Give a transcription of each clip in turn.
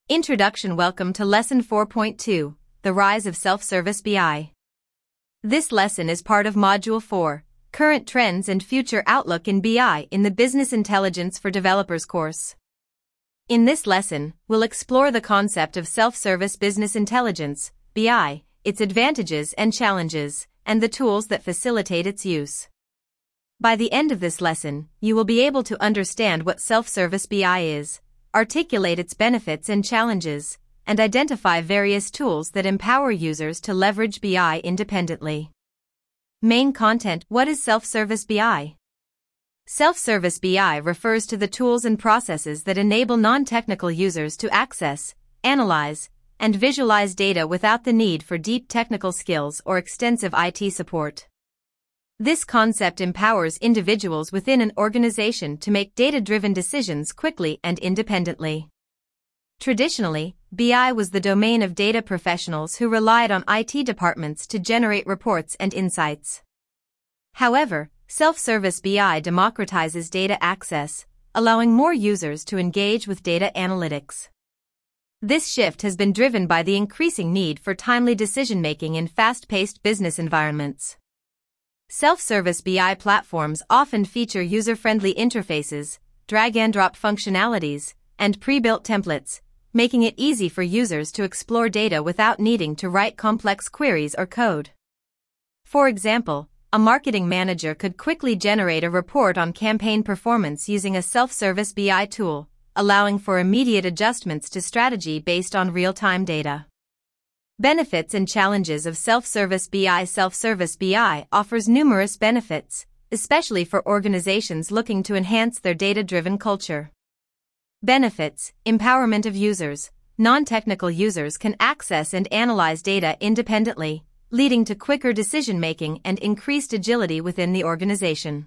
Introduction. Welcome to Lesson 4.2, The Rise of Self-Service BI. This lesson is part of Module 4, Current Trends and Future Outlook in BI in the Business Intelligence for Developers course. In this lesson, we'll explore the concept of self-service business intelligence, BI, its advantages and challenges, and the tools that facilitate its use. By the end of this lesson, you will be able to understand what self-service BI is, articulate its benefits and challenges, and identify various tools that empower users to leverage BI independently. Main content. What is self-service BI? Self-service BI refers to the tools and processes that enable non-technical users to access, analyze, and visualize data without the need for deep technical skills or extensive IT support. This concept empowers individuals within an organization to make data-driven decisions quickly and independently. Traditionally, BI was the domain of data professionals who relied on IT departments to generate reports and insights. However, self-service BI democratizes data access, allowing more users to engage with data analytics. This shift has been driven by the increasing need for timely decision-making in fast-paced business environments. Self-service BI platforms often feature user-friendly interfaces, drag-and-drop functionalities, and pre-built templates, making it easy for users to explore data without needing to write complex queries or code. For example, a marketing manager could quickly generate a report on campaign performance using a self-service BI tool, allowing for immediate adjustments to strategy based on real-time data. Benefits and challenges of self-service BI. Self-service BI offers numerous benefits, especially for organizations looking to enhance their data-driven culture. Benefits: empowerment of users. Non-technical users can access and analyze data independently, leading to quicker decision-making and increased agility within the organization.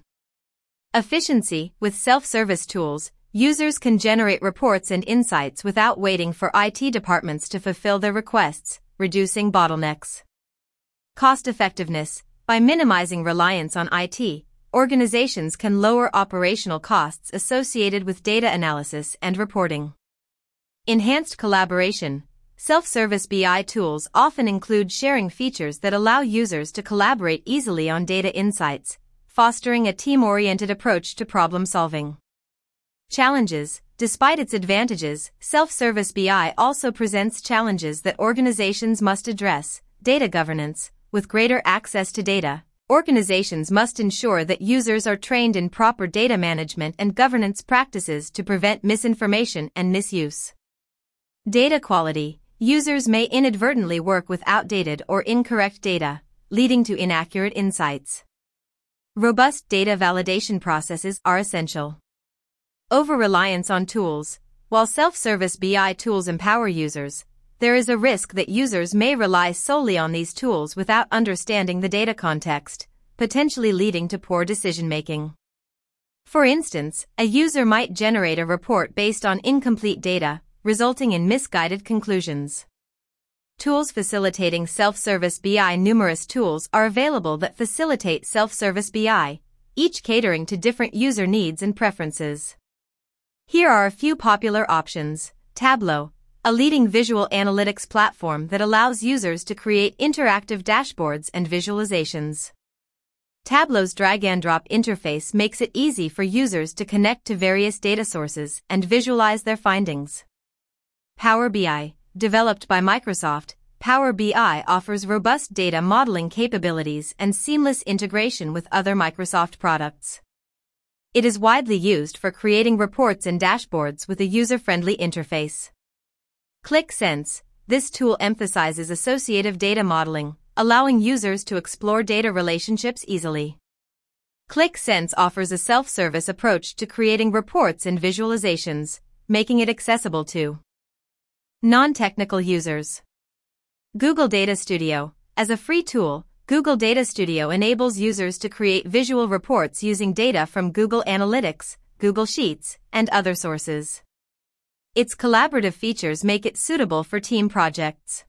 Efficiency: with self-service tools, users can generate reports and insights without waiting for IT departments to fulfill their requests, reducing bottlenecks. Cost-effectiveness: by minimizing reliance on IT, organizations can lower operational costs associated with data analysis and reporting. Enhanced collaboration: self-service BI tools often include sharing features that allow users to collaborate easily on data insights, fostering a team-oriented approach to problem-solving. Challenges: despite its advantages, self-service BI also presents challenges that organizations must address. Data governance: with greater access to data, organizations must ensure that users are trained in proper data management and governance practices to prevent misinformation and misuse. Data quality: users may inadvertently work with outdated or incorrect data, leading to inaccurate insights. Robust data validation processes are essential. Over-reliance on tools: while self-service BI tools empower users, there is a risk that users may rely solely on these tools without understanding the data context, potentially leading to poor decision-making. For instance, a user might generate a report based on incomplete data, resulting in misguided conclusions. Tools facilitating self-service BI: numerous tools are available that facilitate self-service BI, each catering to different user needs and preferences. Here are a few popular options. Tableau, a leading visual analytics platform that allows users to create interactive dashboards and visualizations. Tableau's drag-and-drop interface makes it easy for users to connect to various data sources and visualize their findings. Power BI, developed by Microsoft, Power BI offers robust data modeling capabilities and seamless integration with other Microsoft products. It is widely used for creating reports and dashboards with a user-friendly interface. Qlik Sense, this tool emphasizes associative data modeling, allowing users to explore data relationships easily. Qlik Sense offers a self-service approach to creating reports and visualizations, making it accessible to non-technical users. Google Data Studio, as a free tool, Google Data Studio enables users to create visual reports using data from Google Analytics, Google Sheets, and other sources. Its collaborative features make it suitable for team projects.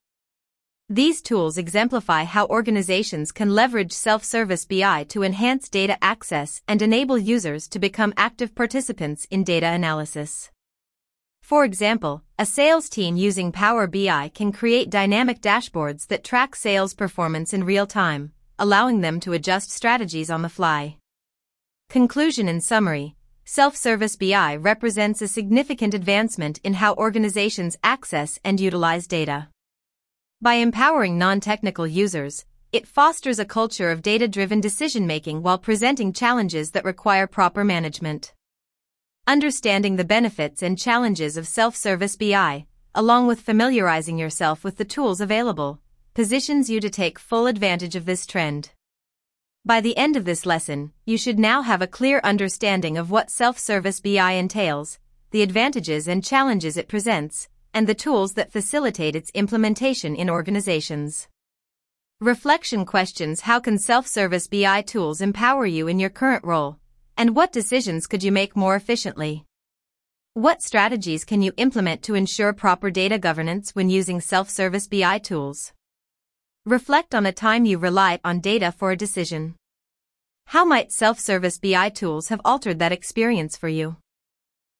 These tools exemplify how organizations can leverage self-service BI to enhance data access and enable users to become active participants in data analysis. For example, a sales team using Power BI can create dynamic dashboards that track sales performance in real time, allowing them to adjust strategies on the fly. Conclusion: in summary, self-service BI represents a significant advancement in how organizations access and utilize data. By empowering non-technical users, it fosters a culture of data-driven decision-making while presenting challenges that require proper management. Understanding the benefits and challenges of self-service BI, along with familiarizing yourself with the tools available, positions you to take full advantage of this trend. By the end of this lesson, you should now have a clear understanding of what self-service BI entails, the advantages and challenges it presents, and the tools that facilitate its implementation in organizations. Reflection questions: how can self-service BI tools empower you in your current role? And what decisions could you make more efficiently? What strategies can you implement to ensure proper data governance when using self-service BI tools? Reflect on a time you relied on data for a decision. How might self-service BI tools have altered that experience for you?